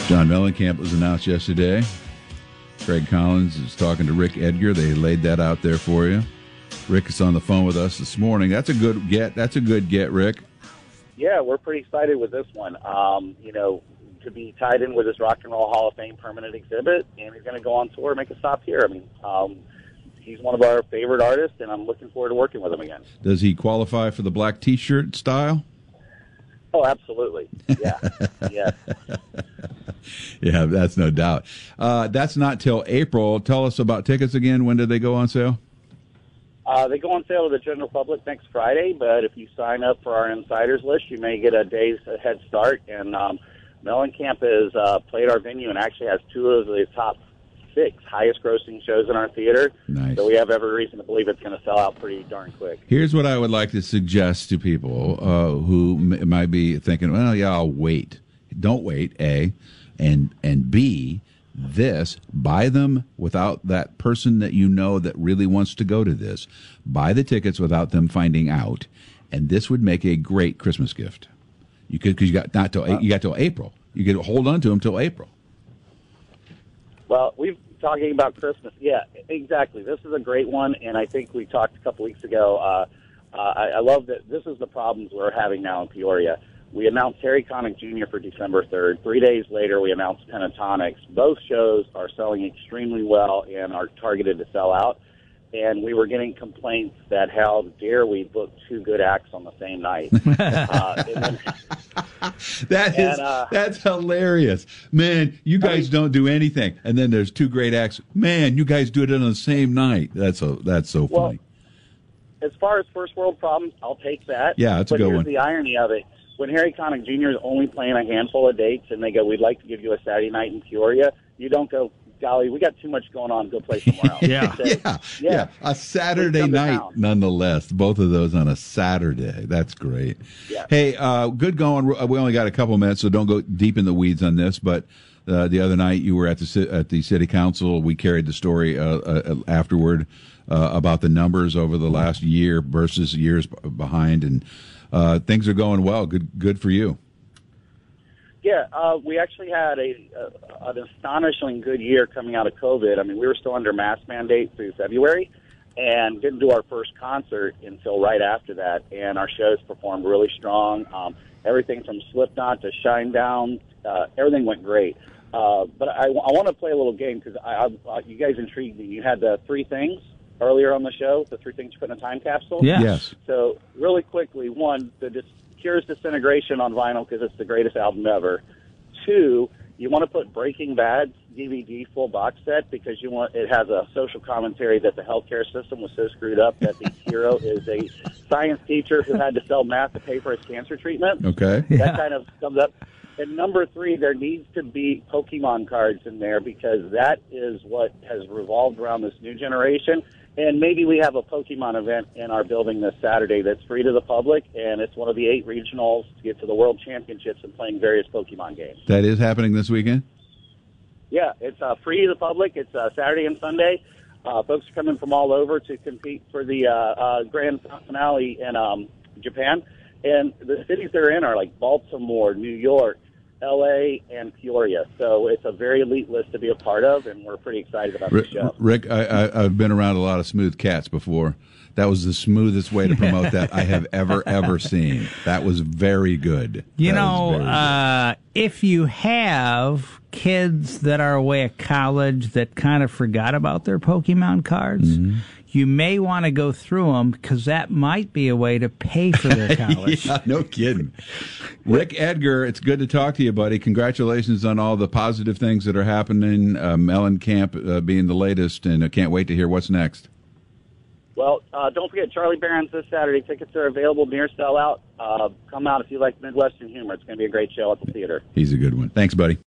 John Mellencamp was announced yesterday. Craig Collins is talking to Rick Edgar. They laid that out there for you. Rick is on the phone with us this morning. That's a good get. Rick. Yeah, we're pretty excited with this one. To be tied in with his Rock and Roll Hall of Fame permanent exhibit, and he's going to go on tour and make a stop here. He's one of our favorite artists, and I'm looking forward to working with him again. Does he qualify for the black T-shirt style? Oh, absolutely. Yeah. Yeah. Yeah, that's no doubt. That's not till April. Tell us about tickets again. When did they go on sale? They go on sale to the general public next Friday, but if you sign up for our insiders list, you may get a day's head start. And Mellencamp has played our venue and actually has two of the top 6 highest-grossing shows in our theater. Nice. So we have every reason to believe it's going to sell out pretty darn quick. Here's what I would like to suggest to people who might be thinking, well, yeah, I'll wait. Don't wait, A. And B, buy them without that person that you know that really wants to go to this. Buy the tickets without them finding out, and this would make a great Christmas gift. You could, because you got till April. You could hold on to them till April. Well, we've talking about Christmas. Yeah, exactly. This is a great one, and I think we talked a couple weeks ago. I love that this is the problems we're having now in Peoria. We announced Harry Connick Jr. for December 3rd. 3 days later, we announced Pentatonics. Both shows are selling extremely well and are targeted to sell out. And we were getting complaints that how dare we book 2 good acts on the same night. That's hilarious. Man, you guys don't do anything. And then there's 2 great acts. Man, you guys do it on the same night. That's so funny. Well, as far as first world problems, I'll take that. Yeah, that's a good one. But here's the irony of it. When Harry Connick Jr. is only playing a handful of dates and they go, we'd like to give you a Saturday night in Peoria, you don't go, golly, we got too much going on, go play somewhere else. Yeah. A Saturday night, nonetheless. Both of those on a Saturday. That's great. Yeah. Hey, good going. We only got a couple minutes, so don't go deep in the weeds on this, but the other night you were at the city council. We carried the story afterward about the numbers over the last year versus years behind, and things are going well. Good for you. Yeah, we actually had an astonishingly good year coming out of COVID. I mean, we were still under mask mandate through February and didn't do our first concert until right after that. And our shows performed really strong. Everything from Slipknot to Shinedown, everything went great. But I want to play a little game because you guys intrigued me. You had the 3 things earlier on the show, the 3 things you put in a time capsule. Yes. So really quickly, 1, the Cure's Disintegration on vinyl because it's the greatest album ever. 2, you want to put Breaking Bad's DVD full box set because it has a social commentary that the healthcare system was so screwed up that the hero is a science teacher who had to sell math to pay for his cancer treatment. Okay. That kind of sums up. And number 3, there needs to be Pokemon cards in there because that is what has revolved around this new generation. And maybe we have a Pokemon event in our building this Saturday that's free to the public, and it's one of the 8 regionals to get to the World Championships and playing various Pokemon games. That is happening this weekend? Yeah, it's free to the public. It's Saturday and Sunday. Folks are coming from all over to compete for the grand finale in Japan. And the cities they're in are like Baltimore, New York, L.A., and Peoria. So it's a very elite list to be a part of, and we're pretty excited about the show. Rick, I've been around a lot of smooth cats before. That was the smoothest way to promote that I have ever seen. That was very good. If you have kids that are away at college that kind of forgot about their Pokemon cards, you may want to go through them because that might be a way to pay for their college. Yeah, no kidding. Rick Edgar, it's good to talk to you, buddy. Congratulations on all the positive things that are happening. Mellencamp being the latest, and I can't wait to hear what's next. Well, don't forget Charlie Barron's this Saturday. Tickets are available, near sellout. Come out if you like Midwestern humor. It's going to be a great show at the theater. He's a good one. Thanks, buddy.